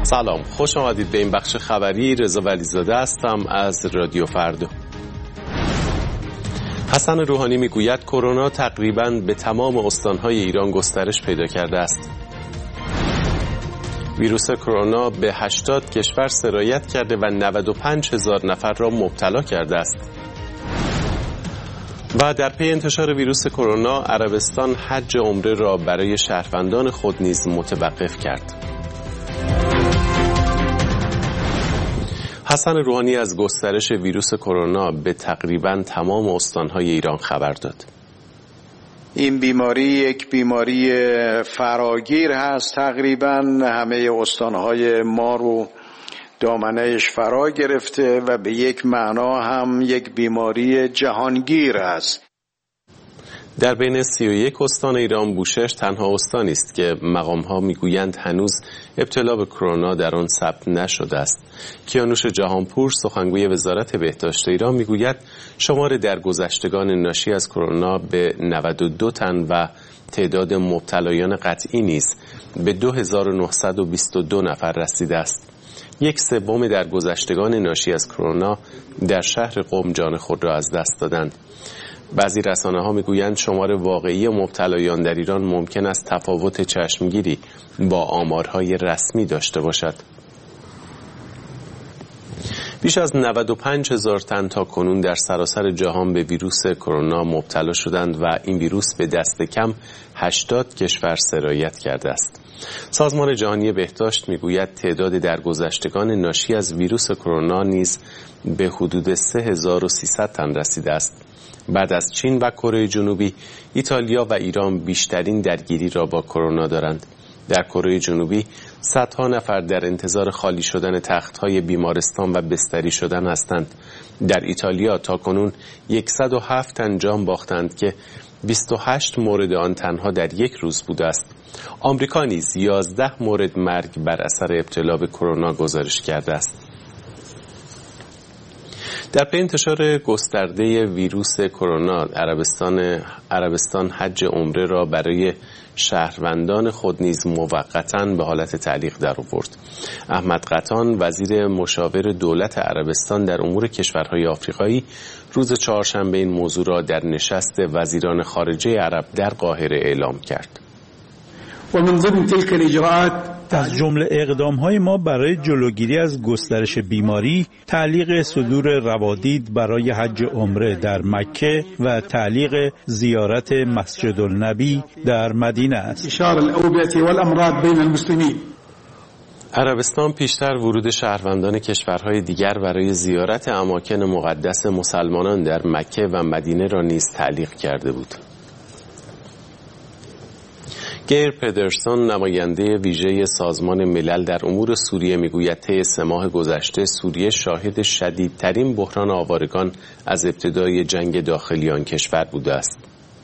سلام، خوش آمدید به این بخش خبری. رضا ولیزاده هستم از رادیو فردا. حسن روحانی میگوید کرونا تقریباً به تمام استانهای ایران گسترش پیدا کرده است. ویروس کرونا به 80 کشور سرایت کرده و 95,000 نفر را مبتلا کرده است. و در پی انتشار ویروس کرونا عربستان حج عمره را برای شهروندان خود نیز متوقف کرد. حسن روحانی از گسترش ویروس کرونا به تقریباً تمام استانهای ایران خبر داد. این بیماری یک بیماری فراگیر هست، تقریباً همه استانهای ما رو دامنه‌اش فرا گرفته و به یک معنا هم یک بیماری جهانگیر است. در بین 31 استان ایران بوشهر تنها استانی است که مقام‌ها میگویند هنوز ابتلا به کرونا در آن ثبت نشده است. کیانوش جهانپور سخنگوی وزارت بهداشت ایران میگوید شمار درگذشتگان ناشی از کرونا به 92 تن و تعداد مبتلایان قطعی نیز به 2922 نفر رسیده است. 1/3 درگذشتگان ناشی از کرونا در شهر قم جان خود را از دست دادند. بعضی رسانه‌ها میگویند شمار واقعی مبتلایان در ایران ممکن است تفاوت چشمگیری با آمارهای رسمی داشته باشد. بیش از 95,000 تن تا کنون در سراسر جهان به ویروس کرونا مبتلا شدند و این ویروس به دست کم 80 کشور سرایت کرده است. سازمان جهانی بهداشت میگوید تعداد درگذشتگان ناشی از ویروس کرونا نیز به حدود 3300 تن رسیده است. بعد از چین و کره جنوبی، ایتالیا و ایران بیشترین درگیری را با کرونا دارند. در کره جنوبی صدها نفر در انتظار خالی شدن تخت‌های بیمارستان و بستری شدن هستند. در ایتالیا تاکنون 107 تن جان باختند که 28 مورد آن تنها در یک روز بوده است. آمریکا نیز 11 مورد مرگ بر اثر ابتلا به کرونا گزارش کرده است. در پی انتشار گسترده ویروس کرونا عربستان حج عمره را برای شهروندان خود نیز موقتاً به حالت تعلیق درآورد. احمد قطان وزیر مشاور دولت عربستان در امور کشورهای آفریقایی روز چهارشنبه این موضوع را در نشست وزیران خارجه عرب در قاهره اعلام کرد. و من ضمن تلك الاجراءات از جمله اقدام‌های ما برای جلوگیری از گسترش بیماری، تعلیق صدور روادید برای حج عمره در مکه و تعلیق زیارت مسجد النبی در مدینه است. انتشار الاوبئه والامراض بین المسلمین. عربستان پیشتر ورود شهروندان کشورهای دیگر برای زیارت اماکن مقدس مسلمانان در مکه و مدینه را نیز تعلیق کرده بود. گیر پدرسون نماینده ویژه سازمان ملل در امور سوریه میگوید طی 3 ماه گذشته سوریه شاهد شدیدترین بحران آوارگان از ابتدای جنگ داخلی آن کشور بوده است.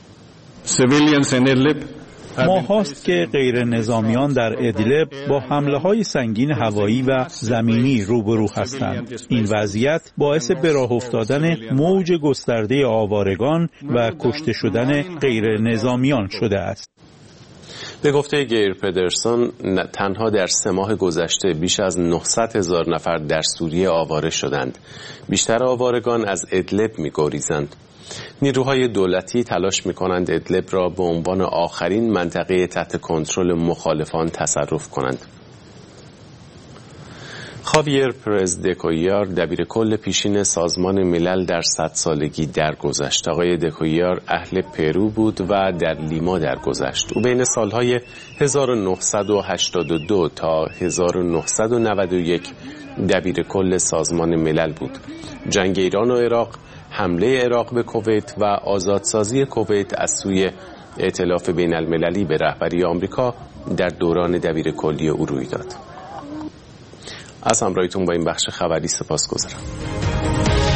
ماهاست که غیر نظامیان در ادلب با حمله‌های سنگین هوایی و زمینی روبرو هستند. این وضعیت باعث به راه افتادن موج گسترده آوارگان و کشته شدن غیر نظامیان شده است. به گفته گیر پدرسون تنها در 3 ماه گذشته بیش از 900,000 نفر در سوریه آواره شدند. بیشتر آوارگان از ادلب می‌گریزند. نیروهای دولتی تلاش می‌کنند ادلب را به عنوان آخرین منطقه تحت کنترل مخالفان تصرف کنند. خاویر پرز دکویار دبیرکل پیشین سازمان ملل در 100 سالگی درگذشت. آقای دکویار اهل پرو بود و در لیما درگذشت. او بین سالهای 1982 تا 1991 دبیرکل سازمان ملل بود. جنگ ایران و عراق، حمله عراق به کویت و آزادسازی کویت از سوی ائتلاف بین المللی به رهبری آمریکا در دوران دبیرکلی او روی داد. از همراهیتون با این بخش خبری سپاسگزارم.